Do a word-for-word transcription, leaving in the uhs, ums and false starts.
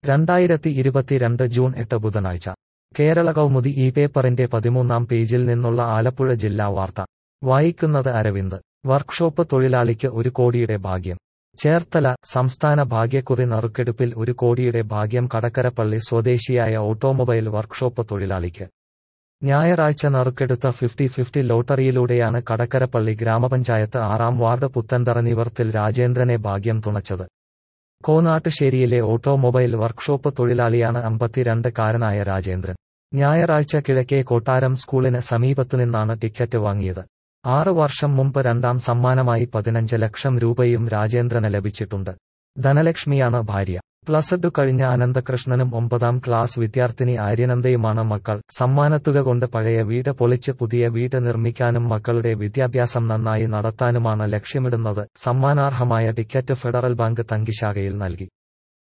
രണ്ടായിരത്തി ഇരുപത്തിരണ്ട് ജൂൺ എട്ട് ബുധനാഴ്ച കേരള കൗമുദി ഈ പേപ്പറിന്റെ പതിമൂന്നാം പേജിൽ നിന്നുള്ള ആലപ്പുഴ ജില്ലാ വാർത്ത വായിക്കുന്നത് അരവിന്ദ്. വർക്ക്ഷോപ്പ് തൊഴിലാളിക്ക് ഒരു കോടിയുടെ ഭാഗ്യം. ചേർത്തല സംസ്ഥാന ഭാഗ്യക്കുറി നറുക്കെടുപ്പിൽ ഒരു കോടിയുടെ ഭാഗ്യം കടക്കരപ്പള്ളി സ്വദേശിയായ ഓട്ടോമൊബൈൽ വർക്ക്ഷോപ്പ് തൊഴിലാളിക്ക്. ഞായറാഴ്ച നറുക്കെടുത്ത ഫിഫ്റ്റി ഫിഫ്റ്റി ലോട്ടറിയിലൂടെയാണ് കടക്കരപ്പള്ളി ഗ്രാമപഞ്ചായത്ത് ആറാം വാർഡ് പുത്തൻതറ നിവർത്തിൽ രാജേന്ദ്രനെ ഭാഗ്യം തുണച്ചത്. കോനാട്ടുശ്ശേരിയിലെ ഓട്ടോമൊബൈൽ വർക്ക്ഷോപ്പ് തൊഴിലാളിയാണ് അമ്പത്തിരണ്ട് കാരനായ രാജേന്ദ്രൻ. ഞായറാഴ്ച കിഴക്കേ കൊട്ടാരം സ്കൂളിന് സമീപത്തുനിന്നാണ് ടിക്കറ്റ് വാങ്ങിയത്. ആറ് വർഷം മുമ്പ് രണ്ടാം സമ്മാനമായി പതിനഞ്ച് ലക്ഷം രൂപയും രാജേന്ദ്രന് ലഭിച്ചിട്ടുണ്ട്. ധനലക്ഷ്മിയാണ് ഭാര്യ. പ്ലസ് ടു കഴിഞ്ഞ അനന്തകൃഷ്ണനും ഒമ്പതാം ക്ലാസ് വിദ്യാർത്ഥിനി ആര്യനന്ദയുമാണ് മക്കൾ. സമ്മാനത്തുക കൊണ്ട് പഴയ വീട് പൊളിച്ച് പുതിയ വീട് നിർമ്മിക്കാനും മക്കളുടെ വിദ്യാഭ്യാസം നന്നായി നടത്താനുമാണ് ലക്ഷ്യമിടുന്നത്. സമ്മാനാർഹമായ ടിക്കറ്റ് ഫെഡറൽ ബാങ്ക് തങ്കിശാഖയിൽ നൽകി.